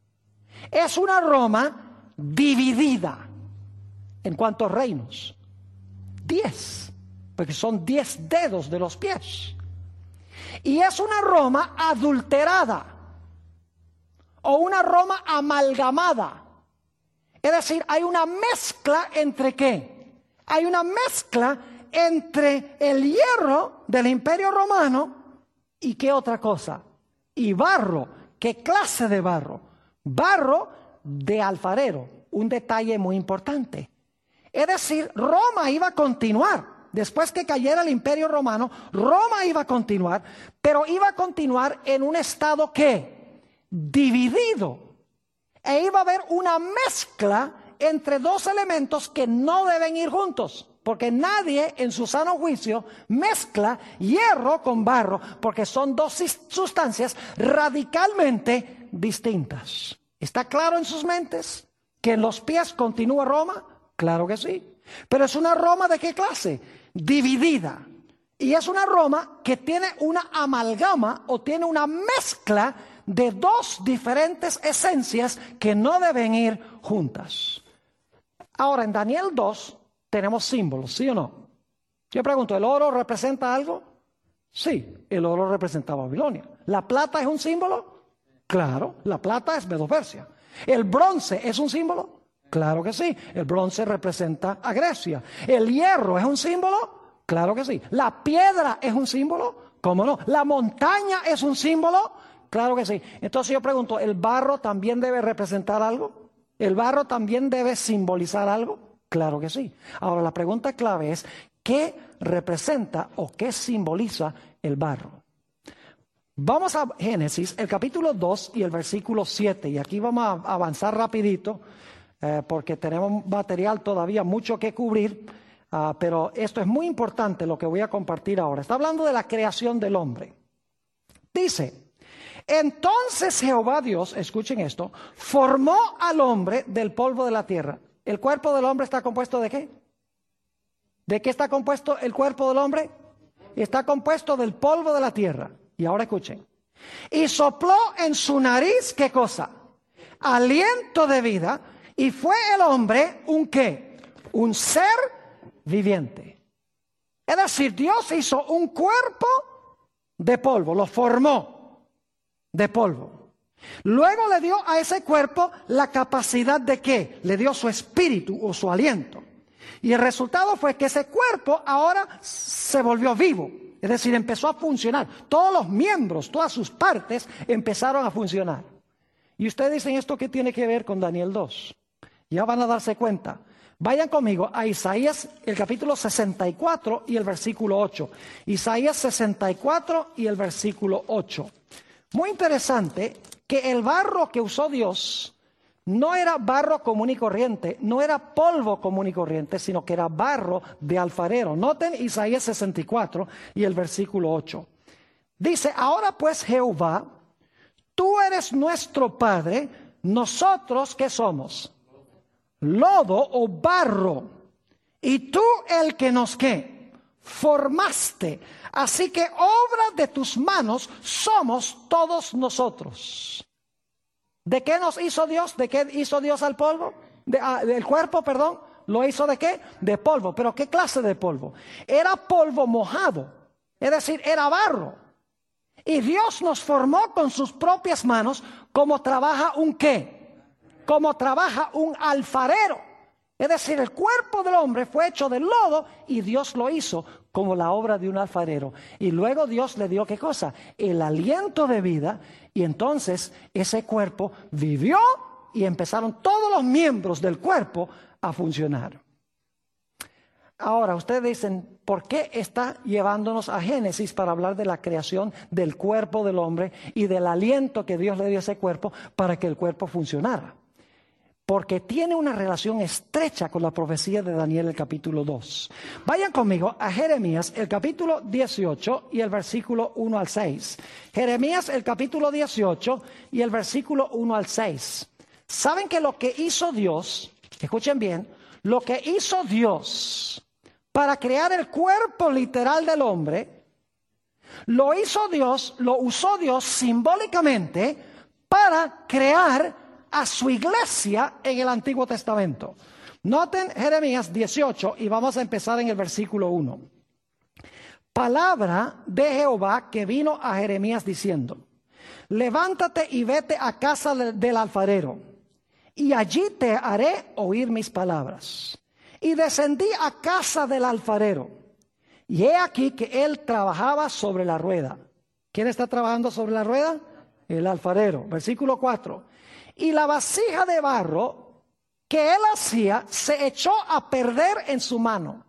Es una Roma dividida. ¿En cuántos reinos? Diez. Porque son diez dedos de los pies. Y es una Roma adulterada. O una Roma amalgamada. Es decir, hay una mezcla entre ¿qué? Hay una mezcla entre el hierro del Imperio Romano y ¿qué otra cosa? Y barro. ¿Qué clase de barro? Barro de alfarero. Un detalle muy importante. Es decir, Roma iba a continuar. Después que cayera el Imperio Romano, Roma iba a continuar, pero iba a continuar en un estado ¿qué? Dividido. E iba a haber una mezcla entre dos elementos que no deben ir juntos. Porque nadie en su sano juicio mezcla hierro con barro, porque son dos sustancias radicalmente distintas. ¿Está claro en sus mentes que en los pies continúa Roma? Claro que sí. Pero es una Roma ¿de qué clase? Dividida. Y es una Roma que tiene una amalgama o tiene una mezcla de dos diferentes esencias que no deben ir juntas. Ahora, en Daniel dos tenemos símbolos, ¿sí o no? Yo pregunto, ¿el oro representa algo? Sí, el oro representa a Babilonia. ¿La plata es un símbolo? Claro, la plata es Medo-Persia. ¿El bronce es un símbolo? Claro que sí, el bronce representa a Grecia. ¿El hierro es un símbolo? Claro que sí. ¿La piedra es un símbolo? ¿Cómo no? ¿La montaña es un símbolo? Claro que sí. Entonces yo pregunto, ¿el barro también debe representar algo? ¿El barro también debe simbolizar algo? Claro que sí. Ahora la pregunta clave es, ¿qué representa o qué simboliza el barro? Vamos a Génesis, el capítulo dos y el versículo siete, y aquí vamos a avanzar rapidito. eh, porque tenemos material todavía mucho que cubrir, uh, pero esto es muy importante lo que voy a compartir ahora. Está hablando de la creación del hombre. Dice, entonces Jehová Dios, escuchen esto, formó al hombre del polvo de la tierra. ¿El cuerpo del hombre está compuesto de qué? ¿De qué está compuesto el cuerpo del hombre? Está compuesto del polvo de la tierra. Y ahora escuchen. Y sopló en su nariz, ¿qué cosa? Aliento de vida. Y fue el hombre un ¿qué? Un ser viviente. Es decir, Dios hizo un cuerpo de polvo, lo formó de polvo. Luego le dio a ese cuerpo la capacidad de ¿qué? Le dio su espíritu o su aliento. Y el resultado fue que ese cuerpo ahora se volvió vivo. Es decir, empezó a funcionar. Todos los miembros, todas sus partes empezaron a funcionar. Y ustedes dicen, ¿esto qué tiene que ver con Daniel dos? Ya van a darse cuenta. Vayan conmigo a Isaías, el capítulo sesenta y cuatro y el versículo ocho. Isaías sesenta y cuatro y el versículo ocho. Muy interesante que el barro que usó Dios no era barro común y corriente, no era polvo común y corriente, sino que era barro de alfarero. Noten Isaías sesenta y cuatro y el versículo ocho. Dice, ahora pues Jehová, tú eres nuestro Padre, nosotros ¿qué somos? Lodo o barro, y tú el que nos ¿qué? Formaste. Así que obra de tus manos somos todos nosotros. ¿De qué nos hizo Dios? ¿De qué hizo Dios al polvo? De, ah, del cuerpo, perdón. ¿Lo hizo de qué? De polvo. ¿Pero qué clase de polvo? Era polvo mojado. Es decir, era barro. Y Dios nos formó con sus propias manos como trabaja un ¿qué? Como trabaja un alfarero. Es decir, el cuerpo del hombre fue hecho de lodo y Dios lo hizo como la obra de un alfarero. Y luego Dios le dio ¿qué cosa? El aliento de vida. Y entonces ese cuerpo vivió y empezaron todos los miembros del cuerpo a funcionar. Ahora, ustedes dicen, ¿por qué está llevándonos a Génesis para hablar de la creación del cuerpo del hombre y del aliento que Dios le dio a ese cuerpo para que el cuerpo funcionara? Porque tiene una relación estrecha con la profecía de Daniel, el capítulo dos. Vayan conmigo a Jeremías, el capítulo dieciocho y el versículo uno al seis. Jeremías, el capítulo dieciocho y el versículo uno al seis. ¿Saben que lo que hizo Dios, escuchen bien, lo que hizo Dios para crear el cuerpo literal del hombre, lo hizo Dios, lo usó Dios simbólicamente para crear a su iglesia en el Antiguo Testamento? Noten Jeremías dieciocho y vamos a empezar en el versículo uno. Palabra de Jehová que vino a Jeremías diciendo, levántate y vete a casa del alfarero, y allí te haré oír mis palabras. Y descendí a casa del alfarero, y he aquí que él trabajaba sobre la rueda. ¿Quién está trabajando sobre la rueda? El alfarero. Versículo cuatro. Y la vasija de barro que él hacía se echó a perder en su mano.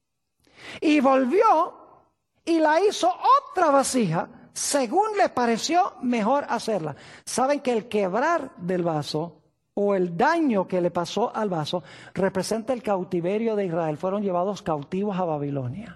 Y volvió y la hizo otra vasija según le pareció mejor hacerla. ¿Saben que el quebrar del vaso o el daño que le pasó al vaso representa el cautiverio de Israel? Fueron llevados cautivos a Babilonia.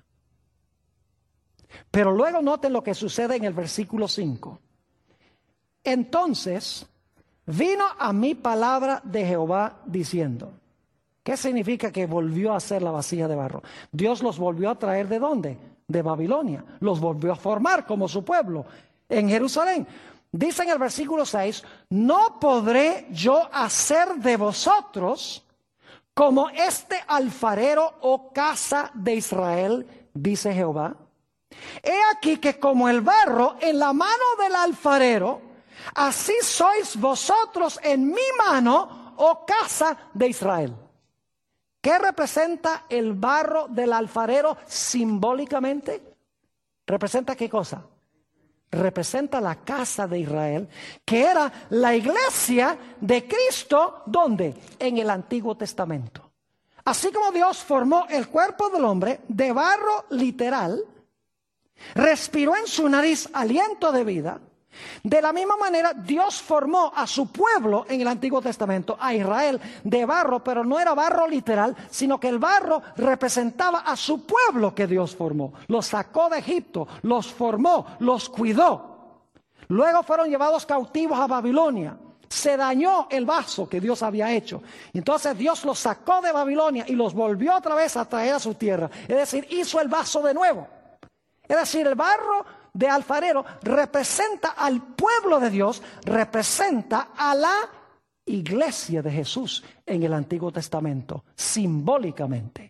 Pero luego noten lo que sucede en el versículo cinco. Entonces vino a mí palabra de Jehová diciendo. ¿Qué significa que volvió a hacer la vasija de barro? Dios los volvió a traer ¿de dónde? De Babilonia. Los volvió a formar como su pueblo en Jerusalén. Dice en el versículo seis, no podré yo hacer de vosotros como este alfarero o casa de Israel, dice Jehová. He aquí que como el barro en la mano del alfarero, así sois vosotros en mi mano, oh casa de Israel. ¿Qué representa el barro del alfarero simbólicamente? ¿Representa qué cosa? Representa la casa de Israel, que era la iglesia de Cristo, ¿dónde? En el Antiguo Testamento. Así como Dios formó el cuerpo del hombre de barro literal, respiró en su nariz aliento de vida, De la misma manera, Dios formó a su pueblo en el Antiguo Testamento, a Israel, de barro, pero no era barro literal, sino que el barro representaba a su pueblo que Dios formó. Los sacó de Egipto, los formó, los cuidó. Luego fueron llevados cautivos a Babilonia. Se dañó el vaso que Dios había hecho. Entonces Dios los sacó de Babilonia y los volvió otra vez a traer a su tierra. Es decir, hizo el vaso de nuevo. Es decir, el barro de alfarero representa al pueblo de Dios, representa a la iglesia de Jesús en el Antiguo Testamento, simbólicamente.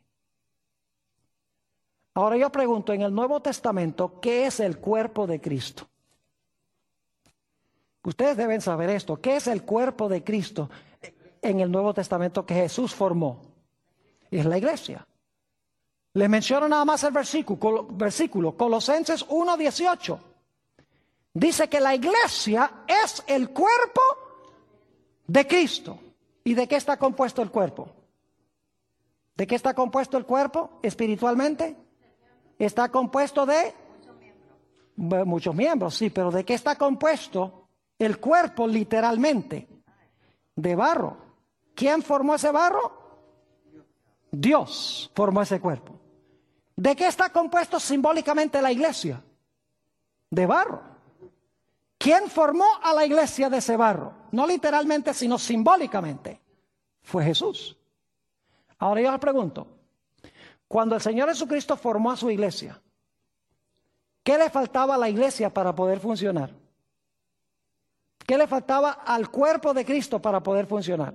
Ahora yo pregunto, en el Nuevo Testamento, ¿qué es el cuerpo de Cristo? Ustedes deben saber esto. ¿Qué es el cuerpo de Cristo en el Nuevo Testamento que Jesús formó? Es la iglesia. Les menciono nada más el versículo, versículo Colosenses uno dieciocho. Dice que la iglesia es el cuerpo de Cristo. ¿Y de qué está compuesto el cuerpo? ¿De qué está compuesto el cuerpo espiritualmente? Está compuesto de muchos miembros. Muchos miembros, sí, pero ¿de qué está compuesto el cuerpo literalmente? De barro. ¿Quién formó ese barro? Dios formó ese cuerpo. ¿De qué está compuesto simbólicamente la iglesia? De barro. ¿Quién formó a la iglesia de ese barro? No literalmente, sino simbólicamente. Fue Jesús. Ahora yo les pregunto, cuando el Señor Jesucristo formó a su iglesia, ¿qué le faltaba a la iglesia para poder funcionar? ¿Qué le faltaba al cuerpo de Cristo para poder funcionar?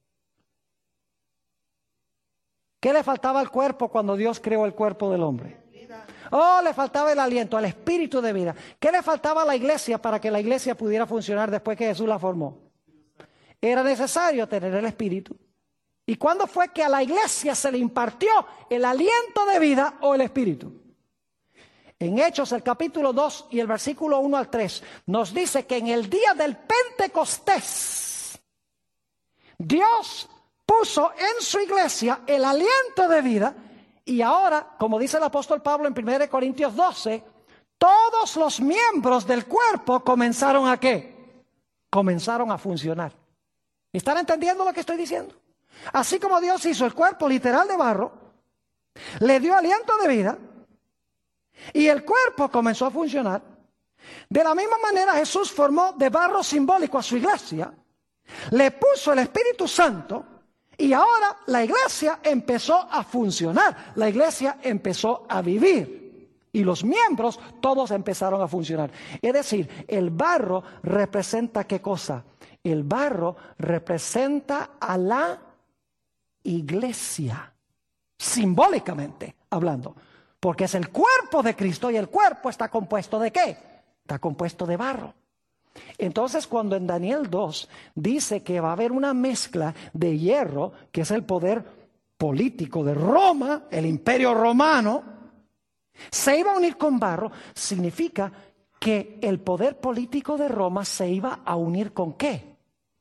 ¿Qué le faltaba al cuerpo cuando Dios creó el cuerpo del hombre? Oh, le faltaba el aliento, el espíritu de vida. ¿Qué le faltaba a la iglesia para que la iglesia pudiera funcionar después que Jesús la formó? Era necesario tener el espíritu. ¿Y cuándo fue que a la iglesia se le impartió el aliento de vida o el espíritu? En Hechos, el capítulo dos y el versículo uno al tres, nos dice que en el día del Pentecostés, Dios puso en su iglesia el aliento de vida. Y ahora, como dice el apóstol Pablo en primera Corintios doce, todos los miembros del cuerpo comenzaron a ¿qué? Comenzaron a funcionar. ¿Están entendiendo lo que estoy diciendo? Así como Dios hizo el cuerpo literal de barro, le dio aliento de vida y el cuerpo comenzó a funcionar. De la misma manera Jesús formó de barro simbólico a su iglesia, le puso el Espíritu Santo y ahora la iglesia empezó a funcionar, la iglesia empezó a vivir y los miembros todos empezaron a funcionar. Es decir, el barro representa ¿qué cosa? El barro representa a la iglesia, simbólicamente hablando, porque es el cuerpo de Cristo y el cuerpo está compuesto ¿de qué? Está compuesto de barro. Entonces, cuando en Daniel dos dice que va a haber una mezcla de hierro, que es el poder político de Roma, el imperio romano, se iba a unir con barro, significa que el poder político de Roma se iba a unir ¿con qué?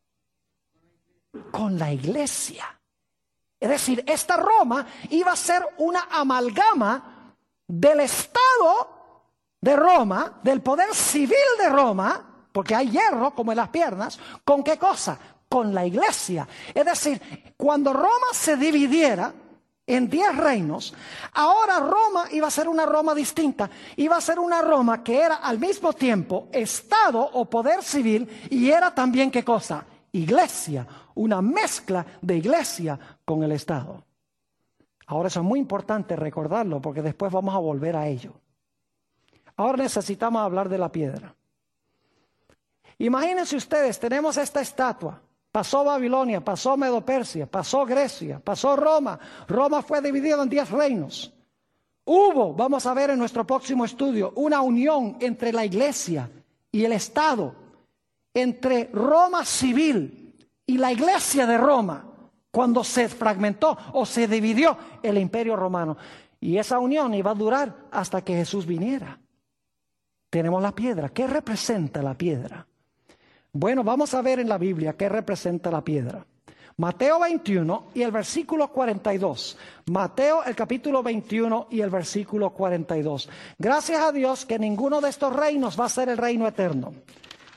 Con la iglesia. Es decir, esta Roma iba a ser una amalgama del Estado de Roma, del poder civil de Roma, porque hay hierro como en las piernas, ¿con qué cosa? Con la iglesia. Es decir, cuando Roma se dividiera en diez reinos, ahora Roma iba a ser una Roma distinta, iba a ser una Roma que era al mismo tiempo Estado o poder civil y era también ¿qué cosa? Iglesia, una mezcla de iglesia con el Estado. Ahora eso es muy importante recordarlo porque después vamos a volver a ello. Ahora necesitamos hablar de la piedra. Imagínense ustedes, tenemos esta estatua, pasó Babilonia, pasó Medo-Persia, pasó Grecia, pasó Roma, Roma fue dividida en diez reinos. Hubo, vamos a ver en nuestro próximo estudio, una unión entre la iglesia y el Estado, entre Roma civil y la iglesia de Roma, cuando se fragmentó o se dividió el imperio romano. Y esa unión iba a durar hasta que Jesús viniera. Tenemos la piedra. ¿Qué representa la piedra? Bueno, vamos a ver en la Biblia qué representa la piedra. Mateo veintiuno y el versículo cuarenta y dos. Mateo el capítulo veintiuno y el versículo cuarenta y dos. Gracias a Dios que ninguno de estos reinos va a ser el reino eterno.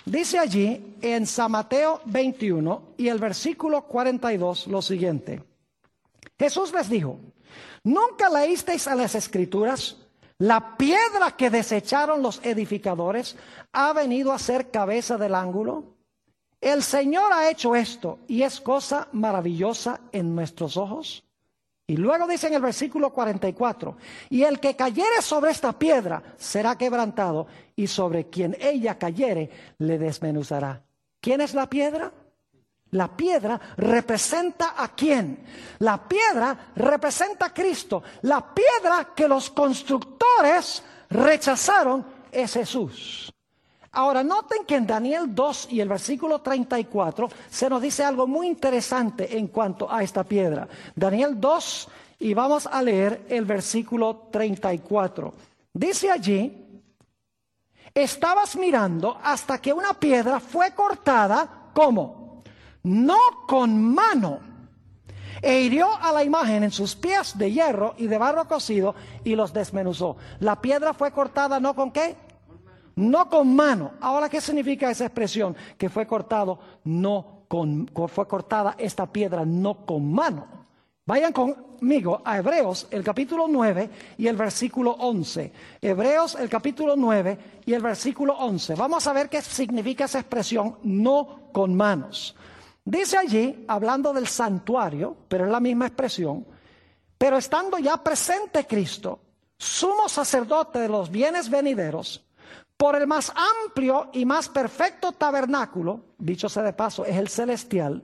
Dice allí en San Mateo veintiuno y el versículo cuarenta y dos lo siguiente. Jesús les dijo: ¿nunca leísteis a las Escrituras? La piedra que desecharon los edificadores ha venido a ser cabeza del ángulo. El Señor ha hecho esto y es cosa maravillosa en nuestros ojos. Y luego dice en el versículo cuarenta y cuatro, y el que cayere sobre esta piedra será quebrantado, y sobre quien ella cayere le desmenuzará. ¿Quién es la piedra? La piedra representa ¿a quién? La piedra representa a Cristo. La piedra que los constructores rechazaron es Jesús. Ahora, noten que en Daniel dos y el versículo treinta y cuatro se nos dice algo muy interesante en cuanto a esta piedra. Daniel dos, y vamos a leer el versículo treinta y cuatro. Dice allí: estabas mirando hasta que una piedra fue cortada, ¿cómo? No con mano, e hirió a la imagen en sus pies de hierro y de barro cocido y los desmenuzó. La piedra fue cortada, ¿no con qué? No con mano. Ahora, ¿qué significa esa expresión? Que fue cortado, no con, fue cortada esta piedra no con mano. Vayan conmigo a Hebreos, el capítulo nueve y el versículo once. Hebreos, el capítulo nueve y el versículo once. Vamos a ver qué significa esa expresión, no con manos. Dice allí, hablando del santuario, pero es la misma expresión: pero estando ya presente Cristo, sumo sacerdote de los bienes venideros, por el más amplio y más perfecto tabernáculo, dicho sea de paso, es el celestial,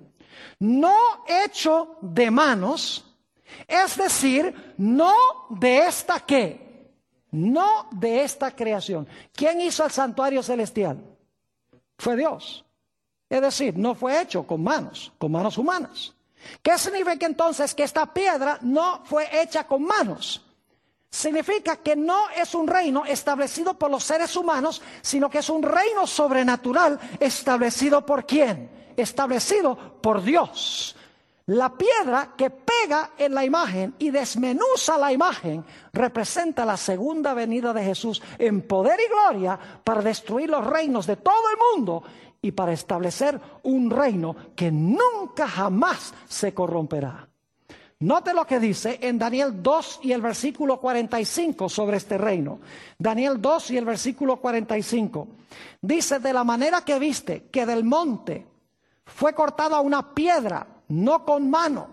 no hecho de manos, es decir, no de esta ¿qué? No de esta creación. ¿Quién hizo el santuario celestial? Fue Dios. Es decir, no fue hecho con manos, con manos humanas. ¿Qué significa entonces que esta piedra no fue hecha con manos? Significa que no es un reino establecido por los seres humanos, sino que es un reino sobrenatural establecido por ¿quién? Establecido por Dios. La piedra que pega en la imagen y desmenuza la imagen representa la segunda venida de Jesús en poder y gloria para destruir los reinos de todo el mundo y para establecer un reino que nunca jamás se corromperá. Note lo que dice en Daniel dos y el versículo cuarenta y cinco sobre este reino. Daniel dos y el versículo cuarenta y cinco. Dice: de la manera que viste que del monte fue cortada una piedra, no con mano,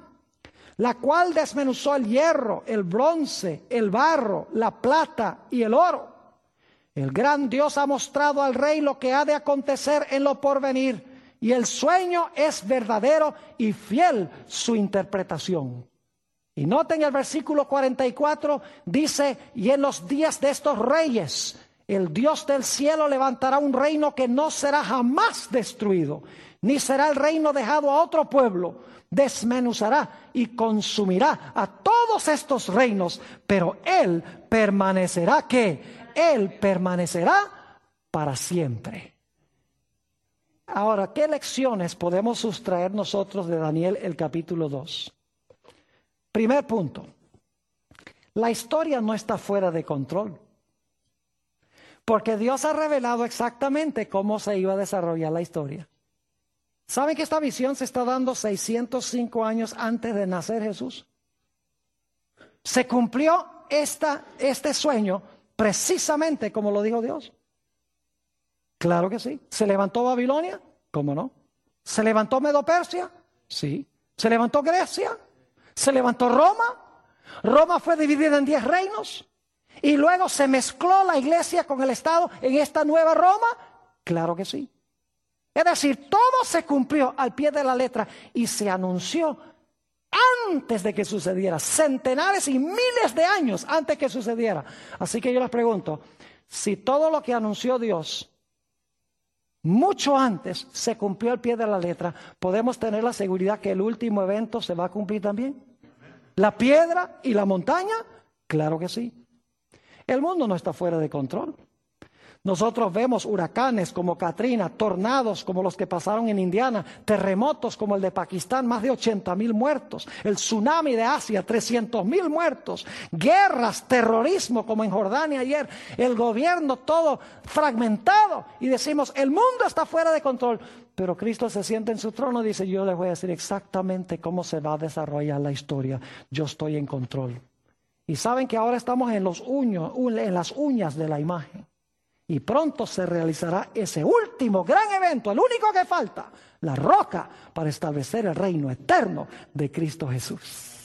la cual desmenuzó el hierro, el bronce, el barro, la plata y el oro. El gran Dios ha mostrado al rey lo que ha de acontecer en lo porvenir, y el sueño es verdadero y fiel su interpretación. Y noten el versículo cuarenta y cuatro, dice: y en los días de estos reyes, el Dios del cielo levantará un reino que no será jamás destruido, ni será el reino dejado a otro pueblo. Desmenuzará y consumirá a todos estos reinos, pero Él permanecerá, ¿qué? Él permanecerá para siempre. Ahora, ¿qué lecciones podemos sustraer nosotros de Daniel el capítulo dos? Primer punto, la historia no está fuera de control, porque Dios ha revelado exactamente cómo se iba a desarrollar la historia. ¿Saben que esta visión se está dando seiscientos cinco años antes de nacer Jesús? Se cumplió esta, este sueño precisamente como lo dijo Dios. Claro que sí. ¿Se levantó Babilonia? ¿Cómo no? ¿Se levantó Medo-Persia? Sí. ¿Se levantó Grecia? ¿Se levantó Roma? Roma fue dividida en diez reinos y luego se mezcló la iglesia con el Estado en esta nueva Roma. Claro que sí. Es decir, todo se cumplió al pie de la letra y se anunció antes de que sucediera, centenares y miles de años antes que sucediera. Así que yo les pregunto, si todo lo que anunció Dios mucho antes se cumplió al pie de la letra, ¿podemos tener la seguridad que el último evento se va a cumplir también? ¿La piedra y la montaña? Claro que sí. El mundo no está fuera de control. Nosotros vemos huracanes como Katrina, tornados como los que pasaron en Indiana, terremotos como el de Pakistán, más de ochenta mil muertos, el tsunami de Asia, trescientos mil muertos, guerras, terrorismo como en Jordania ayer, el gobierno todo fragmentado y decimos el mundo está fuera de control. Pero Cristo se sienta en su trono y dice, yo les voy a decir exactamente cómo se va a desarrollar la historia, yo estoy en control. Y saben que ahora estamos en, los uños, en las uñas de la imagen. Y pronto se realizará ese último gran evento, el único que falta, la roca para establecer el reino eterno de Cristo Jesús.